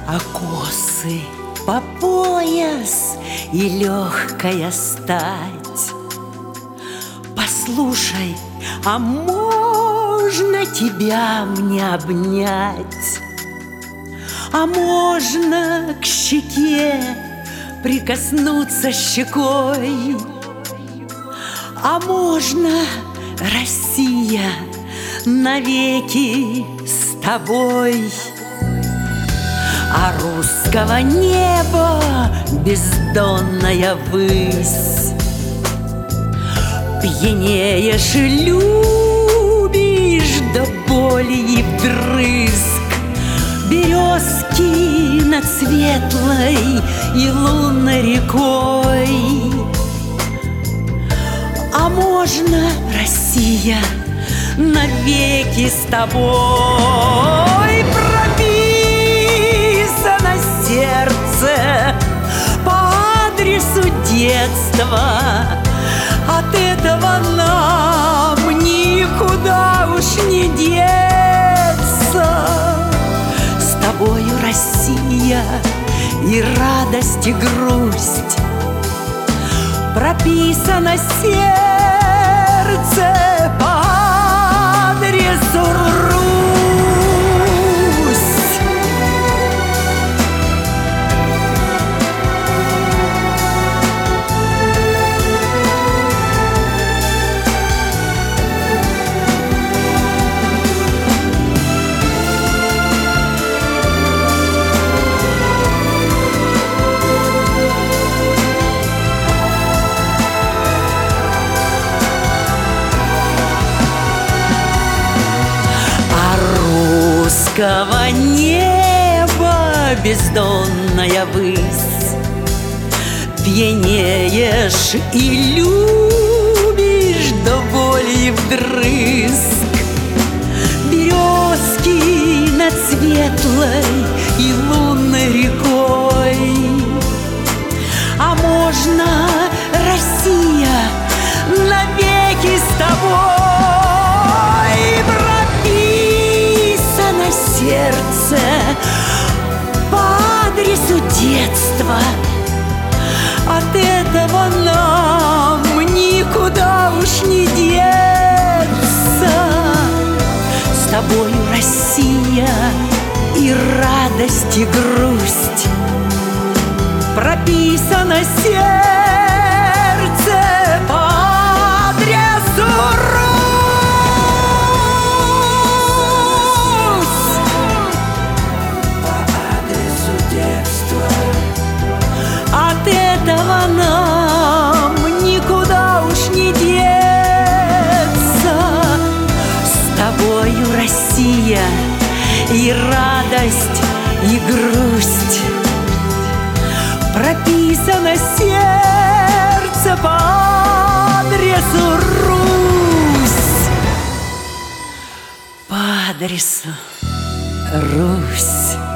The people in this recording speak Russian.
А косы по пояс и легкая стать. Послушай, а можно тебя мне обнять? А можно к щеке прикоснуться щекой? А можно, Россия, навеки с тобой? А русского неба бездонная высь, пьянеешь и любишь до боли и вдрызг. Березки над светлой и лунной рекой. А можно, Россия, навеки с тобой? Прописано сердце по адресу детства. От этого нам никуда уж не деться. С тобою, Россия, и радость, и грусть. Прописано сердце по адресу Русь. Русского неба бездонная высь, пьянеешь и любишь до боли и вдрызг. Березки над светлой и лунной рекой. А можно, Россия, навеки с тобой? Сердце по адресу детства. От этого нам никуда уж не деться. С тобою, Россия, и радость, и грусть. Прописано сердце по адресу нам никуда уж не деться. С тобою, Россия, и радость, и грусть. Прописано сердце по адресу Русь. По адресу Русь.